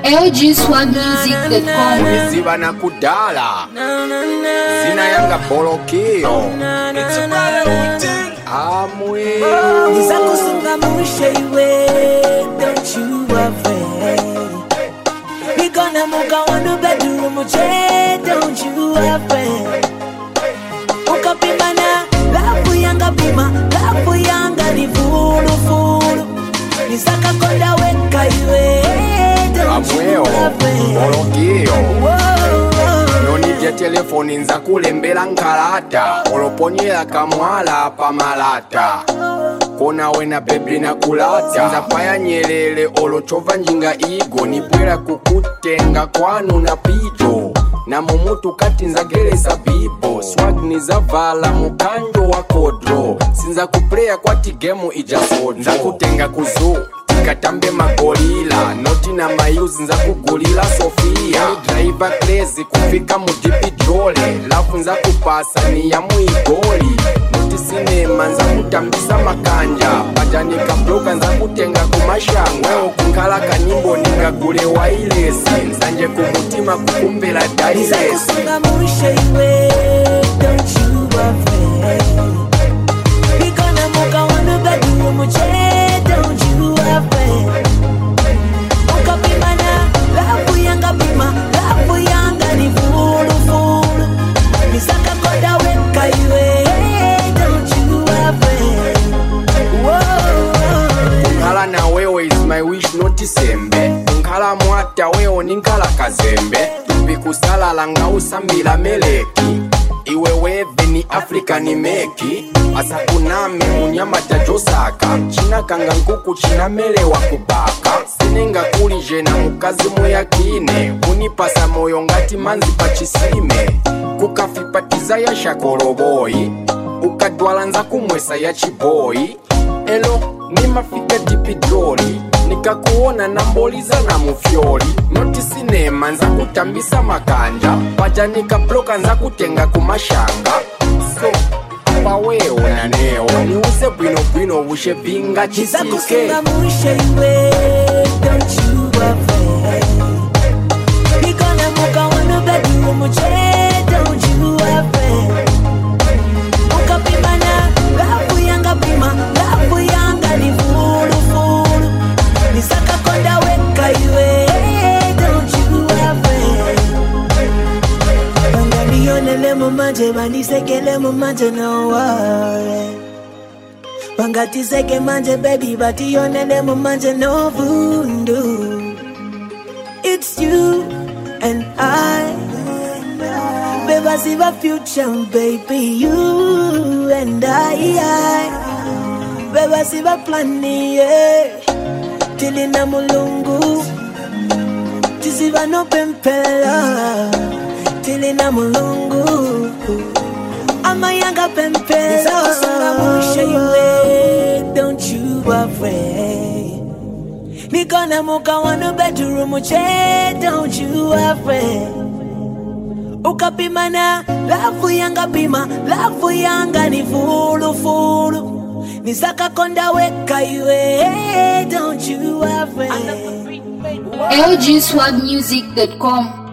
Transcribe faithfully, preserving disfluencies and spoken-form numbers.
L G Swag Music dot com. Ziba na kudala Zina yanga bolokio Amwe Nizakusunga mushewe, don't you afraid. We gonna muka wanu bedroom che, don't you afraid. Ukapimana, lafu yanga pima, lafu yanga ni fulu fulu. Nisaka konda weka iwe, don't you afraid. Bolokio Nonivya telefoni nza kulembela nkalata Oloponyela kamwala pa malata Kona wena baby na kulata Nza paya nyelele olochova njinga igo Nipwela kukutenga kwanu na pito Na mumutu kati nza gereza bibo Swag niza vala mukanjo wa kodro Sinza kuplaya kwa tigemu ijasodo Nza kutenga kuzu Katambe magorila Noti na mayuzi nza kugulila Sofia Driver crazy kufika mudipi drole Lafu nza kupasa ni ya muigoli Noti sinema nza kutambisa makanja Pajanika bloka nza kutenga kumashanga Weo kunkala kanimbo ningagule wa ilesi Nzanje kumutima kukumbela dailesi Nizakusunga mushewe, don't you afraid. We gonna muka wanu bedroom che, don't you afraid. Ukapimana, lafu yanga pima, lafu yanga ni fulu fulu. Nisaka koda weka iwe, don't you afraid. Whoa. Nkala na wewe is my wish noti sembe Nkala mwata wewe ni nkala kazembe Tupikusala langa usambila meleki Iwe weve ni Afrika ni meki Asa kuname munyama tajosaka China kanga nkuku china mele wa kubaka Sinenga kulije na mukazi muyakine Unipasa moyo ngati manzi pachisime Kukafipatiza ya shakoroboi Ukadwala nza kumwesa ya chiboi Elo ni mafika tipidroli Nikakuona na mboliza na mufyori Noti sinema nza kutambisa makanja Pajanika bloka nza kutenga kumashanga So, pa weo na neo Niuse bwino bwino ushe binga chisike Nizakusunga mushewe, don't you afraid. We gonna muka wanu bedroom che, don't you afraid. Ukapimana, lafu yanga pima, lafu yanga ni fulu fulu. Nisaka konda weka iwe, don't you afraid. Banga niyonele mumanje, banisekele mumanje no worry. Banga tiseke manje baby, bati yonele mumanje no voodoo. It's you and I. Baby, I see the future, baby, you and I. Baby, I see the plan, yeah. Tilina mulungu, tisiva no pempela. Tilina mulungu, ama yanga pempela. Nizakusunga mushewe, don't you afraid. Me gonna muka wanu bedroom che, don't you afraid. Ukapimana, lafu yanga pima, lafu yanga ni fulu fulu. Nisaka konda weka iwe, don't you afraid. L G Swag Music dot com.